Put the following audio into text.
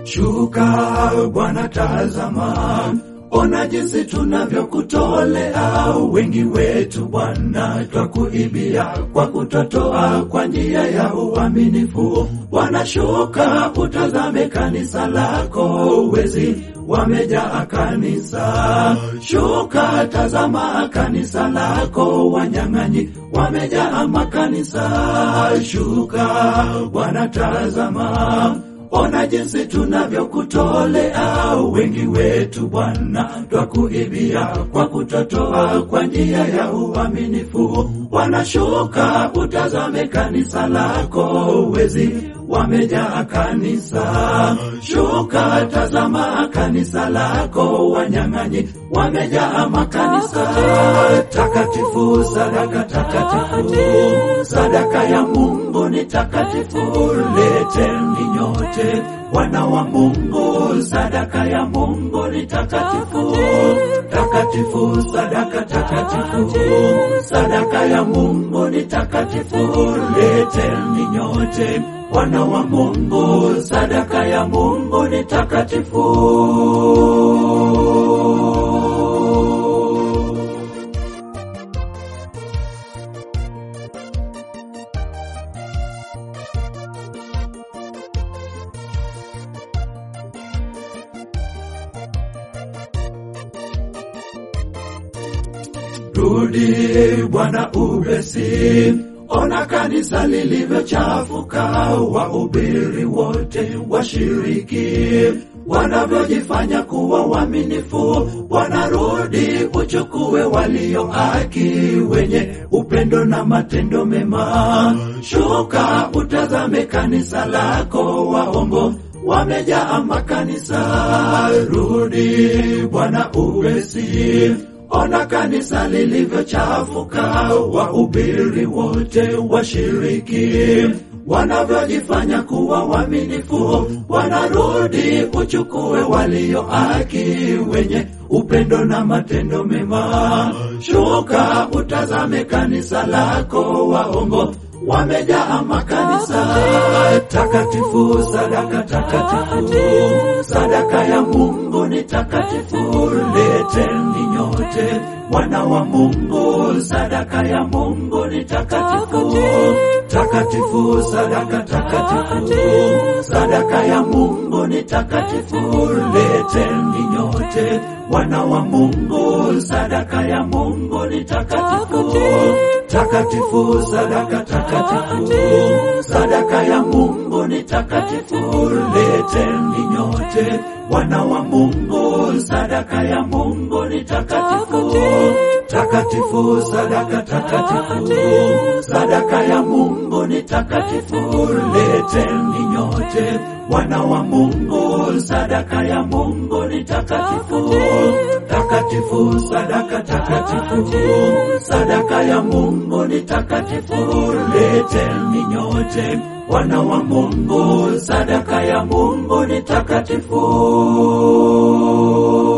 Shuka Bwana, tazama, ona jinsi tunavyokutolea. Wengi wetu Bwana twakuibia kwa kutotoa kwa njia ya uaminifu. Bwana, shuka utazame kanisa lako, wezi wamejaa kanisa. Shuka tazama kanisa lako, wanyang'anyi wamejaa makanisa. Shuka Bwana, tazama, ona jinsi tunavyokutolea. Wengi wetu Bwana twakuibia kwa kutotoa kwa njia ya uaminifu. Bwana, shuka utazame kanisa lako, wezi wamejaa kanisa. Shuka tazama kanisa lako, wanyang'anyi wamejaa makanisa. Takatifu, sadaka takatifu, sadaka ya Mungu ni takatifu. Leteni nyote wana wa Mungu, sadaka ya Mungu ni takatifu. Takatifu, sadaka takatifu, sadaka ya Mungu ni takatifu. Leteni nyote wana wa Mungu, sadaka ya Mungu ni takatifu. Rudi Bwana upesi, ona kanisa lilivyochafuka. Wahubiri wote washiriki wanavyojifanya kuwa waaminifu. Wanarudi uchukue walio haki, wenye upendo na matendo mema. Shuka utazame kanisa lako, waongo wamejaa makanisa. Rudi Bwana upesi, ona kanisa lilivyochafuka. Wahubiri wote washiriki wanavyojifanya kuwa waaminifu. Wanarudi uchukue walio haki, wenye upendo na matendo mema. Shuka utazame kanisa lako, waongo wamejaa makanisa. Takatifu, sadaka takatifu, sadaka ya Mungu ni takatifu. Leteni nyote wana wa Mungu, sadaka ya Mungu ni takatifu. Takatifu, sadaka takatifu, sadaka ya Mungu ni takatifu. Leteni nyote wana wa Mungu, sadaka ya Mungu ni takatifu. Takatifu, sadaka takatifu, sadaka ya Mungu ni takatifu. Leteni nyote wana wa Mungu, sadaka ya Mungu ni takatifu. Takatifu, sadaka takatifu, sadaka ya Mungu ni takatifu. Leteni nyote wana wa Mungu, sadaka ya Mungu ni takatifu. Takatifu, sadaka takatifu, sadaka ya Mungu ni takatifu. Leteni nyote wana wa Mungu, sadaka ya Mungu ni takatifu.